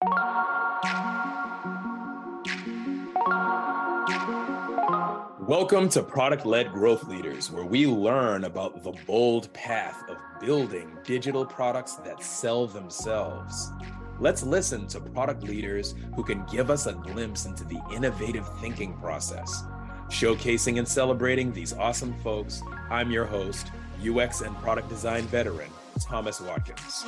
Welcome to Product-Led Growth Leaders, where we learn about the bold path of building digital products that sell themselves. Let's listen to product leaders who can give us a glimpse into the innovative thinking process. Showcasing and celebrating these awesome folks, I'm your host, UX and product design veteran, Thomas Watkins.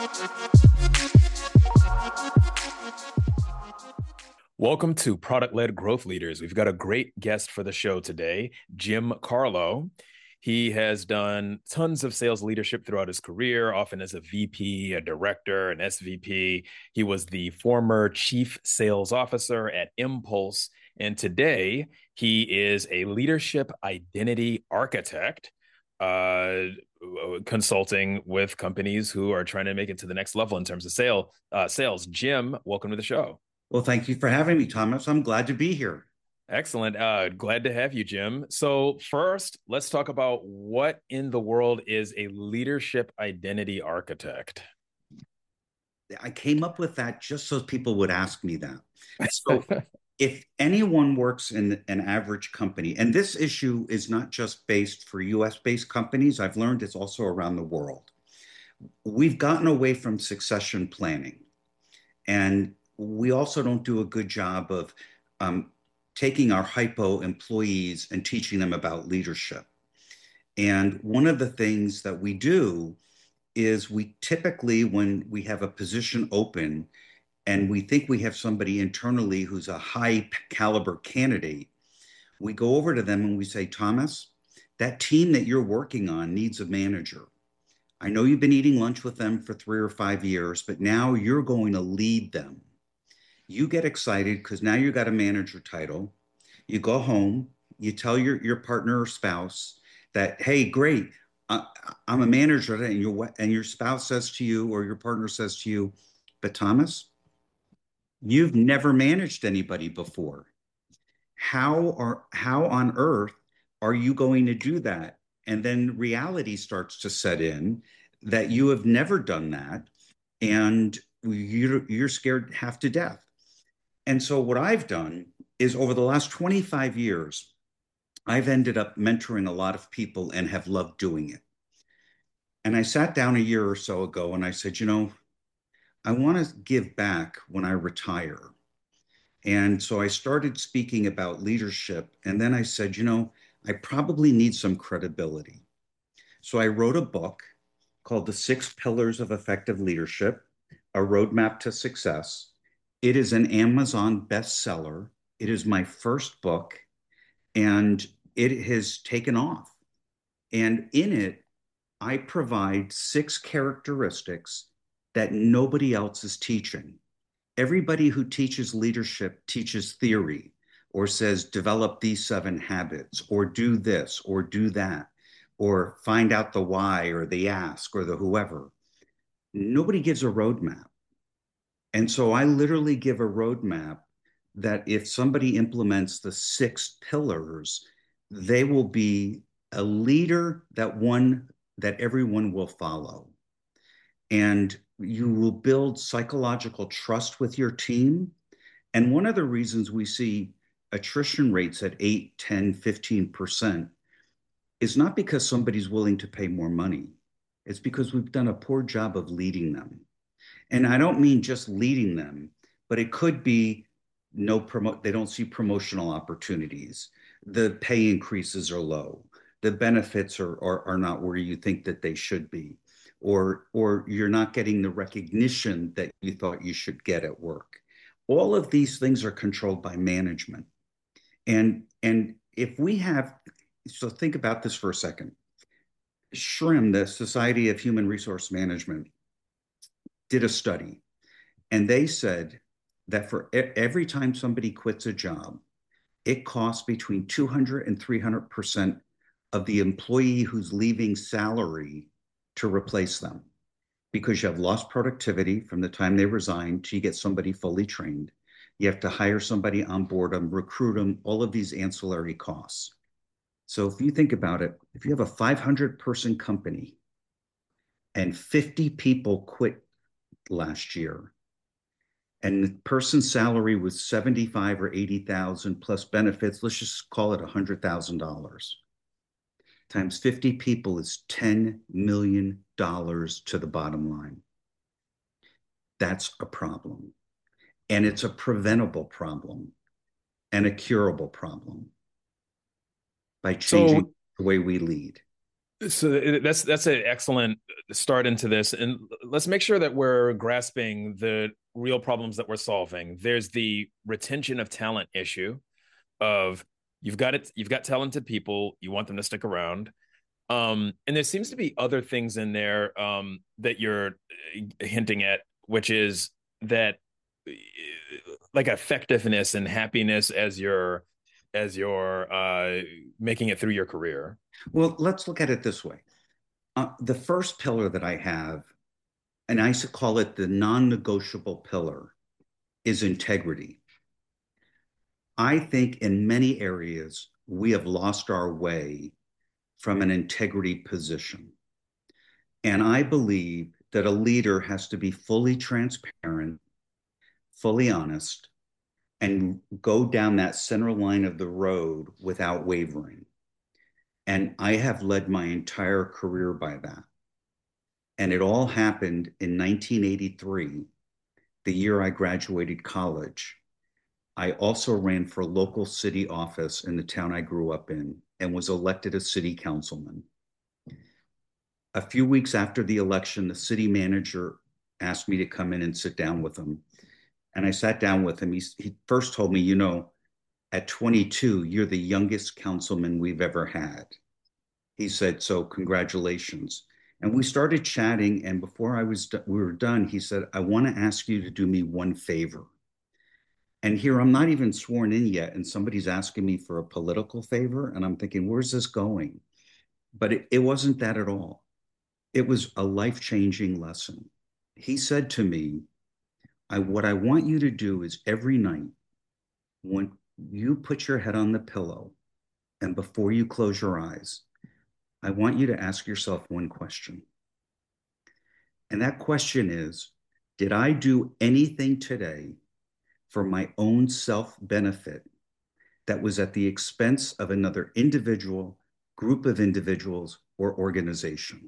Welcome to Product-Led Growth Leaders. We've got a great guest for the show today, Jim Carlo. He has done tons of sales leadership throughout his career, often as a VP, a director, an SVP. He was the former chief sales officer at Impulse, and today he is a leadership identity architect, consulting with companies who are trying to make it to the next level in terms of sales. Jim, welcome to the show. Well, thank you for having me, Thomas. I'm glad to be here. Excellent. Glad to have you, Jim. So first, let's talk about what in the world is a leadership identity architect. I came up with that just so people would ask me that. So if anyone works in an average company, and this issue is not just based for US-based companies, I've learned it's also around the world. We've gotten away from succession planning. And we also don't do a good job of taking our hypo employees and teaching them about leadership. And one of the things that we do is we typically, when we have a position open and we think we have somebody internally who's a high caliber candidate, we go over to them and we say, Thomas, that team that you're working on needs a manager. I know you've been eating lunch with them for 3 or 5 years, but now you're going to lead them. You get excited because now you got a manager title. You go home, you tell your partner or spouse that, hey, great, I'm a manager, and your spouse says to you or your partner says to you, but Thomas, you've never managed anybody before. How on earth are you going to do that? And then reality starts to set in that you have never done that, and you're scared half to death. And so what I've done is over the last 25 years, I've ended up mentoring a lot of people and have loved doing it. And I sat down a year or so ago and I said, I want to give back when I retire. And so I started speaking about leadership. And then I said, I probably need some credibility. So I wrote a book called The 6 Pillars of Effective Leadership, A Roadmap to Success. It is an Amazon bestseller. It is my first book, and it has taken off. And in it, I provide 6 characteristics that nobody else is teaching. Everybody who teaches leadership teaches theory or says, develop these 7 habits, or do this, or do that, or find out the why, or the ask, or the whoever. Nobody gives a roadmap. And so I literally give a roadmap that if somebody implements the 6 pillars, they will be a leader that everyone will follow. And you will build psychological trust with your team. And one of the reasons we see attrition rates at 8, 10, 15% is not because somebody's willing to pay more money. It's because we've done a poor job of leading them. And I don't mean just leading them, but it could be they don't see promotional opportunities. The pay increases are low. The benefits are not where you think that they should be. Or you're not getting the recognition that you thought you should get at work. All of these things are controlled by management. And if we have, so think about this for a second. SHRM, the Society of Human Resource Management, did a study, and they said that for every time somebody quits a job, it costs between 200 and 300% of the employee who's leaving salary to replace them, because you have lost productivity from the time they resign till you get somebody fully trained. You have to hire somebody, onboard them, recruit them, all of these ancillary costs. So if you think about it, if you have a 500-person company and 50 people quit last year, and the person's salary was 75 or 80,000 plus benefits. Let's just call it $100,000 times 50 people is $10 million to the bottom line. That's a problem. And it's a preventable problem and a curable problem by changing So the way we lead. that's an excellent start into this, and let's make sure that we're grasping the real problems that we're solving. There's the retention of talent issue of you've got talented people, you want them to stick around. And there seems to be other things in there that you're hinting at, which is that like effectiveness and happiness as you're making it through your career. Well, let's look at it this way. The first pillar that I have, and I call it the non negotiable pillar, is integrity. I think in many areas we have lost our way from an integrity position. And I believe that a leader has to be fully transparent, fully honest, and go down that center line of the road without wavering. And I have led my entire career by that. And it all happened in 1983, the year I graduated college. I also ran for local city office in the town I grew up in and was elected a city councilman. A few weeks after the election, the city manager asked me to come in and sit down with him. And I sat down with him. He first told me, you know, at 22, you're the youngest councilman we've ever had. He said, so congratulations. And we started chatting. And before we were done, he said, I want to ask you to do me one favor. And here I'm not even sworn in yet, and somebody's asking me for a political favor. And I'm thinking, where's this going? But it wasn't that at all. It was a life-changing lesson. He said to me, what I want you to do is every night, when you put your head on the pillow and before you close your eyes, I want you to ask yourself one question. And that question is, did I do anything today for my own self-benefit that was at the expense of another individual, group of individuals, or organization?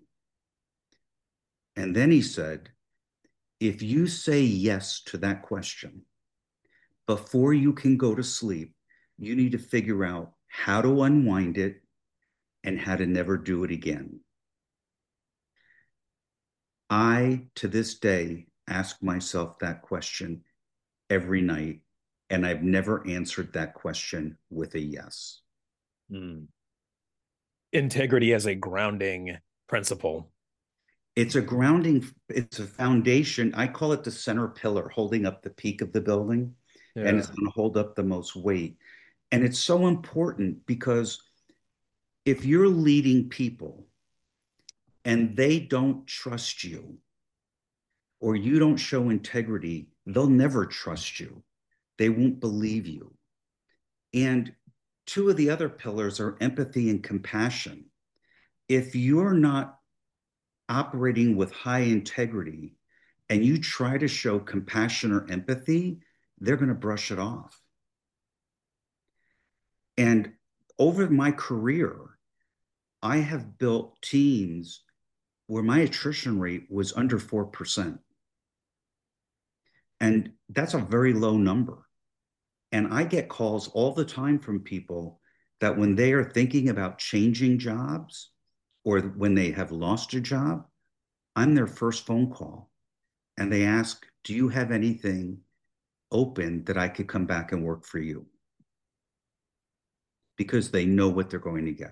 And then he said, if you say yes to that question, before you can go to sleep, you need to figure out how to unwind it and how to never do it again. I, to this day, ask myself that question every night, and I've never answered that question with a yes. Integrity as a grounding principle. It's a grounding, it's a foundation. I call it the center pillar holding up the peak of the building, and it's Yeah. going to hold up the most weight. And it's so important because if you're leading people and they don't trust you or you don't show integrity, they'll never trust you. They won't believe you. And two of the other pillars are empathy and compassion. If you're not operating with high integrity and you try to show compassion or empathy, they're going to brush it off. And over my career, I have built teams where my attrition rate was under 4%. And that's a very low number. And I get calls all the time from people that when they are thinking about changing jobs or when they have lost a job, I'm their first phone call. And they ask, do you have anything open that I could come back and work for you? Because they know what they're going to get.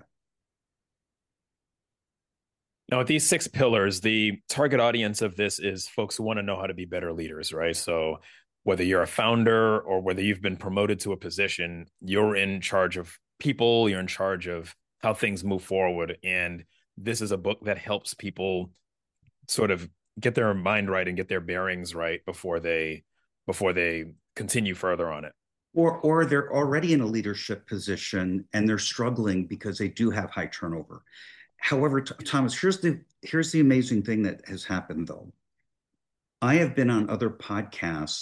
Now, with these six pillars, the target audience of this is folks who want to know how to be better leaders, right? So, whether you're a founder or whether you've been promoted to a position, you're in charge of people, you're in charge of how things move forward. And this is a book that helps people sort of get their mind right and get their bearings right before they continue further on it. Or they're already in a leadership position and they're struggling because they do have high turnover. However, Thomas, here's the amazing thing that has happened though. I have been on other podcasts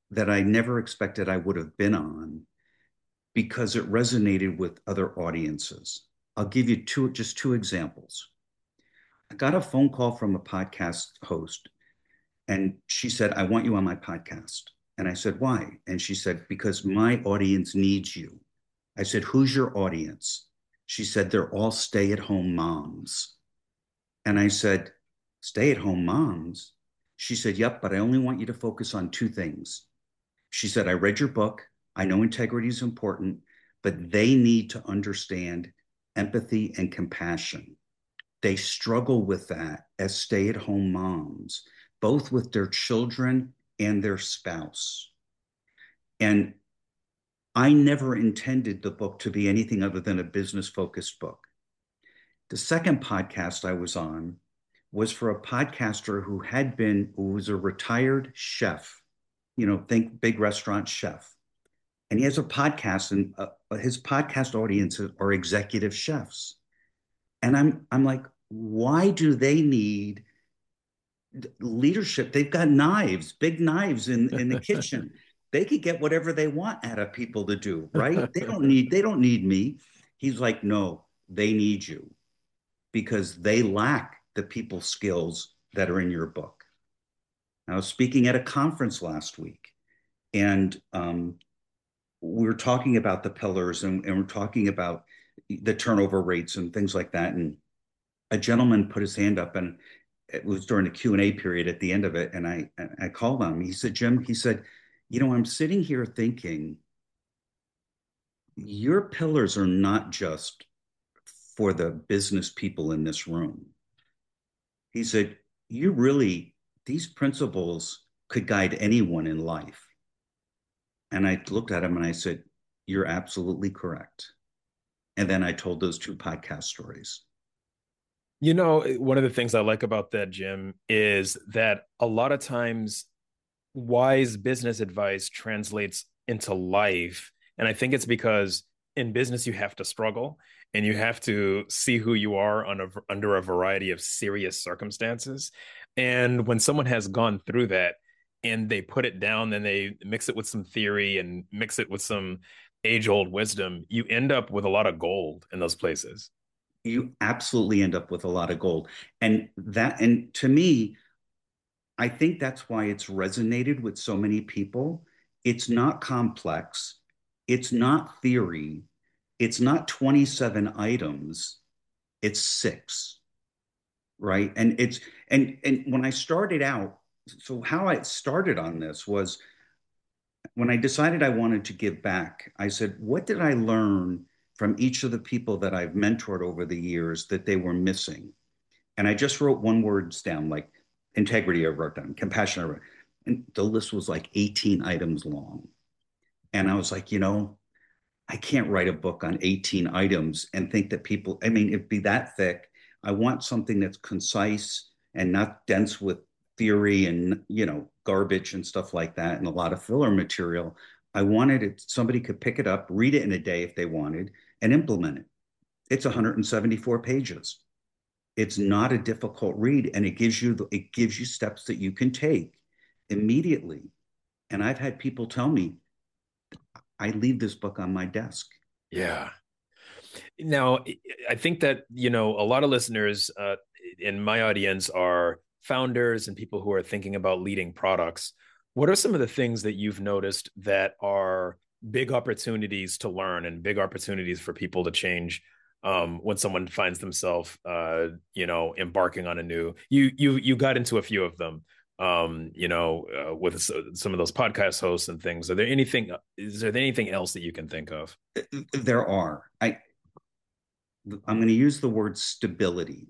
that I never expected I would have been on because it resonated with other audiences. I'll give you just two examples. I got a phone call from a podcast host, and she said, "I want you on my podcast." And I said, "Why?" And she said, "Because my audience needs you." I said, "Who's your audience?" She said, "They're all stay-at-home moms." And I said, "Stay-at-home moms?" She said, "Yep, but I only want you to focus on two things." She said, "I read your book. I know integrity is important, but they need to understand empathy and compassion. They struggle with that as stay-at-home moms, both with their children and their spouse." And I never intended the book to be anything other than a business-focused book. The second podcast I was on was for a podcaster who was a retired chef, think big restaurant chef. And he has a podcast, and his podcast audience are executive chefs. And I'm like, why do they need leadership? They've got knives, big knives in the kitchen. They could get whatever they want out of people to do, right? They don't need me. He's like, no, they need you because they lack the people skills that are in your book. I was speaking at a conference last week, and we were talking about the pillars, and we're talking about the turnover rates and things like that. And a gentleman put his hand up, and it was during the Q&A period at the end of it. And I called him. He said, "Jim," he said, "I'm sitting here thinking your pillars are not just for the business people in this room." He said, these principles could guide anyone in life." And I looked at him and I said, "You're absolutely correct." And then I told those two podcast stories. One of the things I like about that, Jim, is that a lot of times wise business advice translates into life. And I think it's because in business, you have to struggle and you have to see who you are under a variety of serious circumstances. And when someone has gone through that and they put it down, then they mix it with some theory and mix it with some age old wisdom, you end up with a lot of gold in those places. You absolutely end up with a lot of gold. And to me, I think that's why it's resonated with so many people. It's not complex. It's not theory. It's not 27 items. It's six, right? And when I started out, so how I started on this was when I decided I wanted to give back, I said, what did I learn from each of the people that I've mentored over the years that they were missing? And I just wrote one words down, like integrity, I wrote down, compassion, I wrote, and the list was like 18 items long. And I was like, I can't write a book on 18 items and think that people, I mean, it'd be that thick. I want something that's concise and not dense with theory and, garbage and stuff like that and a lot of filler material. I wanted it, somebody could pick it up, read it in a day if they wanted, and implement it. It's 174 pages. It's not a difficult read, and it gives you steps that you can take immediately. And I've had people tell me, I leave this book on my desk. Yeah. Now, I think that, a lot of listeners in my audience are founders and people who are thinking about leading products. What are some of the things that you've noticed that are big opportunities to learn and big opportunities for people to change when someone finds themselves, embarking on a new? You got into a few of them, with some of those podcast hosts and things. Is there anything else that you can think of? There are. I'm going to use the word stability.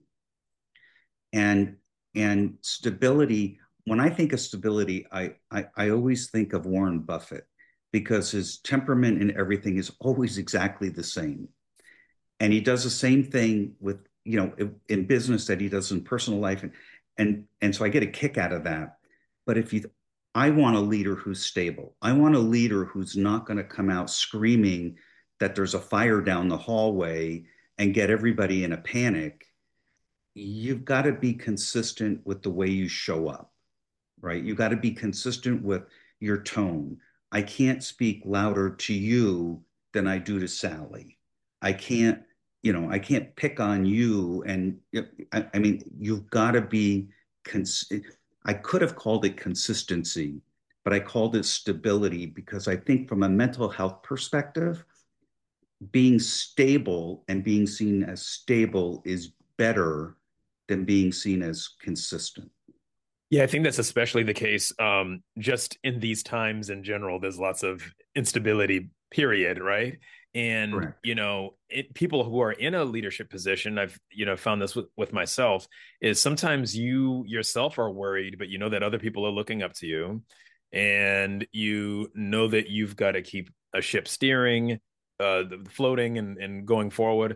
And stability, when I think of stability, I always think of Warren Buffett because his temperament and everything is always exactly the same. And he does the same thing with, in business that he does in personal life. And so I get a kick out of that. But I want a leader who's stable. I want a leader who's not going to come out screaming that there's a fire down the hallway and get everybody in a panic. You've got to be consistent with the way you show up, right? You've got to be consistent with your tone. I can't speak louder to you than I do to Sally. I can't, I can't pick on you. And I mean, you've got to be, cons- I could have called it consistency, but I called it stability because I think from a mental health perspective, being stable and being seen as stable is better than being seen as consistent. Yeah, I think that's especially the case just in these times in general. There's lots of instability, period, right? And, Correct. people who are in a leadership position, I've, found this with myself, is sometimes you yourself are worried, but you know that other people are looking up to you. And you know that you've got to keep a ship steering, floating and going forward.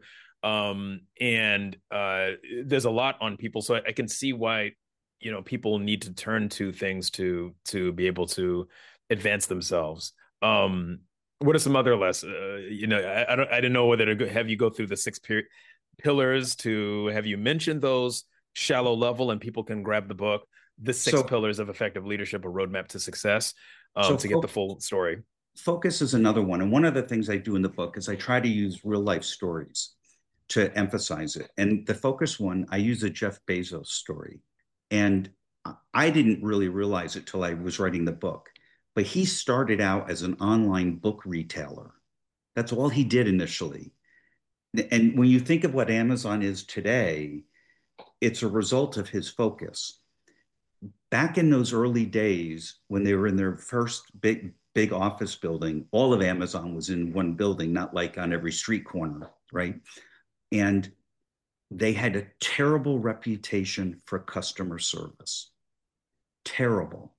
And there's a lot on people. So I can see why people need to turn to things to be able to advance themselves. What are some other less I didn't know whether to have you go through the pillars, to have you mentioned those shallow level, and people can grab the book, the six So, pillars of effective leadership, a roadmap to success, so to get the full story. focus is another one. And one of the things I do in the book is I try to use real life stories to emphasize it. And the focus one, I use a Jeff Bezos story. And I didn't really realize it till I was writing the book, but he started out as an online book retailer. That's all he did initially. And when you think of what Amazon is today, it's a result of his focus. Back in those early days when they were in their first big office building, all of Amazon was in one building, not like on every street corner, right? And they had a terrible reputation for customer service. Terrible.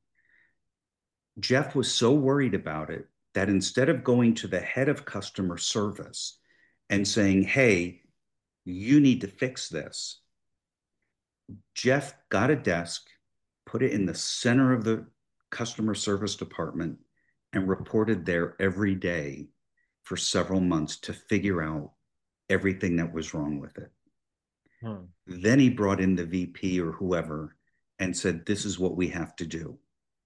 Jeff was so worried about it that instead of going to the head of customer service and saying, hey, you need to fix this, Jeff got a desk, put it in the center of the customer service department, and reported there every day for several months to figure out everything that was wrong with it. Hmm. Then he brought in the VP or whoever and said, this is what we have to do.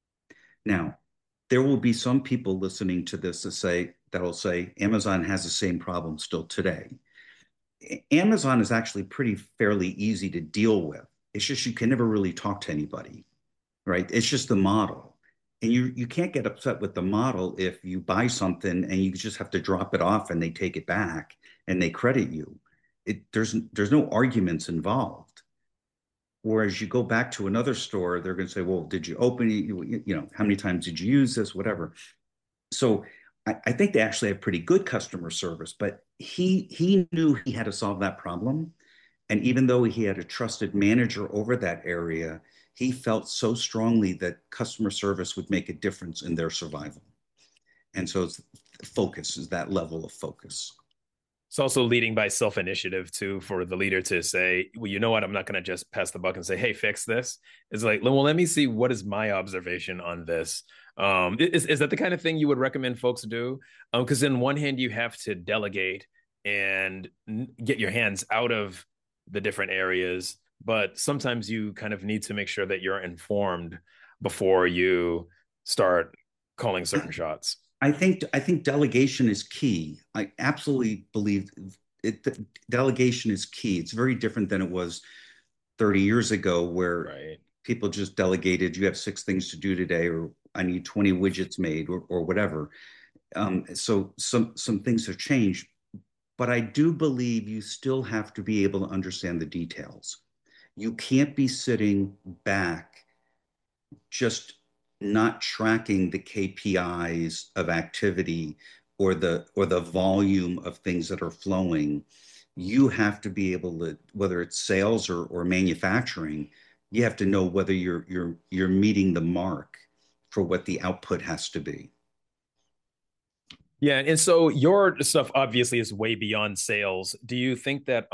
Now, there will be some people listening to this that'll say Amazon has the same problem still today. Amazon is actually pretty fairly easy to deal with. It's just you can never really talk to anybody, right? It's just the model. And you can't get upset with the model if you buy something and you just have to drop it off and they take it back and they credit you. There's no arguments involved. Whereas you go back to another store, they're going to say, well, did you open it? How many times did you use this? Whatever. So I think they actually have pretty good customer service, but he knew he had to solve that problem. And even though he had a trusted manager over that area, he felt so strongly that customer service would make a difference in their survival. And so focus is that level of focus. It's also leading by self-initiative too, for the leader to say, well, you know what, I'm not going to just pass the buck and say, hey, fix this. It's like, well, let me see, what is my observation on this. Is that the kind of thing you would recommend folks do? Because in one hand you have to delegate and get your hands out of the different areas, but sometimes you kind of need to make sure that you're informed before you start calling certain shots. I think delegation is key. I absolutely believe it. Delegation is key. It's very different than it was 30 years ago, where Right. people just delegated. You have 6 things to do today, or I need 20 widgets made, or whatever. So some things have changed, but I do believe you still have to be able to understand the details. You can't be sitting back just not tracking the KPIs of activity or the volume of things that are flowing. You have to be able to, whether it's sales or manufacturing, you have to know whether you're meeting the mark for what the output has to be. Yeah, and so your stuff obviously is way beyond sales. Do you think that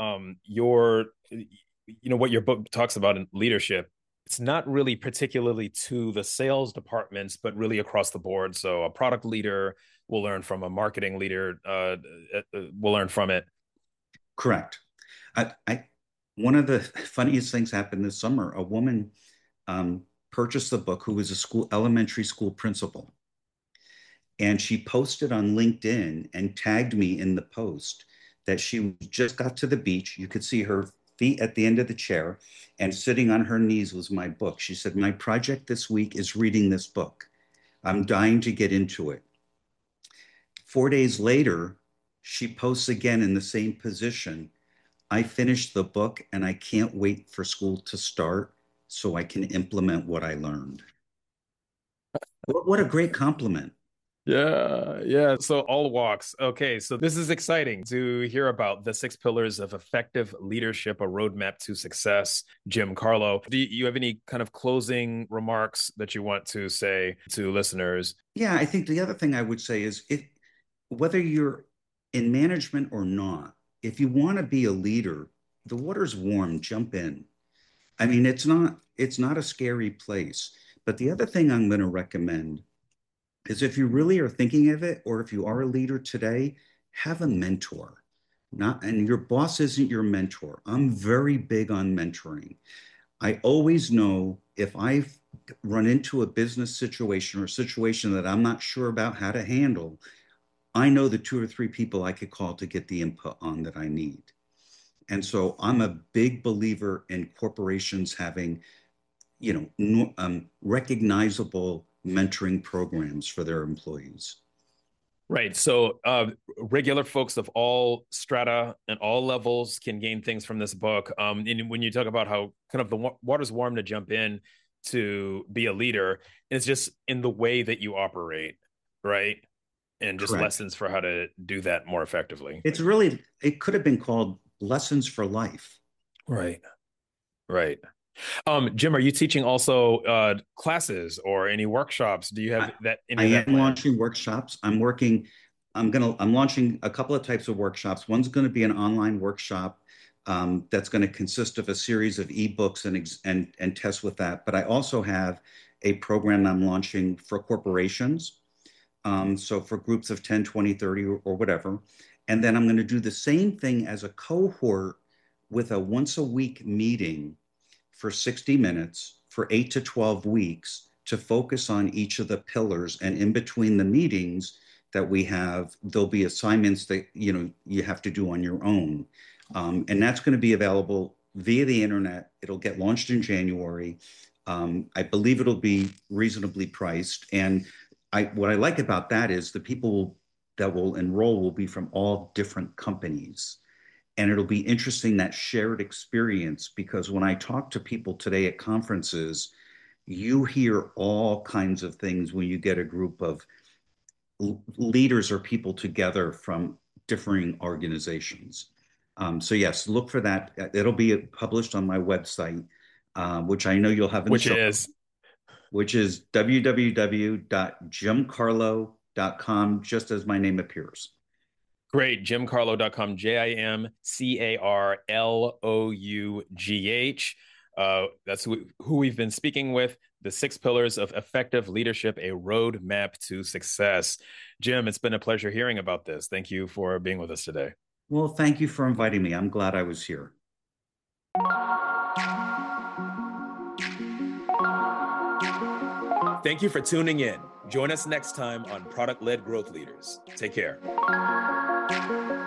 what your book talks about in leadership, it's not really particularly to the sales departments, but really across the board. So a product leader will learn from a marketing leader, will learn from it. Correct. I one of the funniest things happened this summer. A woman purchased the book, who was a elementary school principal. And she posted on LinkedIn and tagged me in the post that she just got to the beach. You could see her feet at the end of the chair, and sitting on her knees was my book. She said, "My project this week is reading this book. I'm dying to get into it." 4 days later, she posts again in the same position. "I finished the book and I can't wait for school to start so I can implement what I learned." What a great compliment. Yeah, yeah. So all walks. Okay, so this is exciting to hear about the six pillars of effective leadership, a roadmap to success. Jim Carlo, do you have any kind of closing remarks that you want to say to listeners? Yeah, I think the other thing I would say is whether you're in management or not, if you want to be a leader, the water's warm, jump in. I mean, it's not a scary place. But the other thing I'm going to recommend is if you really are thinking of it, or if you are a leader today, have a mentor. Not, and your boss isn't your mentor. I'm very big on mentoring. I always know if I've run into a business situation or a situation that I'm not sure about how to handle, I know the two or three people I could call to get the input on that I need. And so I'm a big believer in corporations having, recognizable mentoring programs for their employees. Right. So regular folks of all strata and all levels can gain things from this book. And when you talk about how kind of the water's warm to jump in to be a leader, it's just in the way that you operate, right? And just Correct. lessons for how to do that more effectively. It could have been called Lessons for Life. Right. Right. Jim, are you teaching also classes or any workshops? Do you have I any of that am planned? launching workshops. I'm launching a couple of types of workshops. One's going to be an online workshop that's going to consist of a series of ebooks and tests with that. But I also have a program I'm launching for corporations. So for groups of 10, 20, 30, or whatever. And then I'm going to do the same thing as a cohort with a once a week meeting for 60 minutes for 8 to 12 weeks to focus on each of the pillars. And in between the meetings that we have, there'll be assignments that you have to do on your own. And that's going to be available via the internet. It'll get launched in January. I believe it'll be reasonably priced. And what I like about that is the people that will enroll will be from all different companies. And it'll be interesting, that shared experience, because when I talk to people today at conferences, you hear all kinds of things when you get a group of leaders or people together from differing organizations. So yes, look for that. It'll be published on my website, which I know you'll have in the Which show, is which is www.jimcarlo.com, just as my name appears. great. JimCarlo.com, JimCarlough. That's who we've been speaking with. The six pillars of effective leadership, a roadmap to success. Jim, it's been a pleasure hearing about this. Thank you for being with us today. Well, thank you for inviting me. I'm glad I was here. Thank you for tuning in. Join us next time on Product Led Growth Leaders. Take care.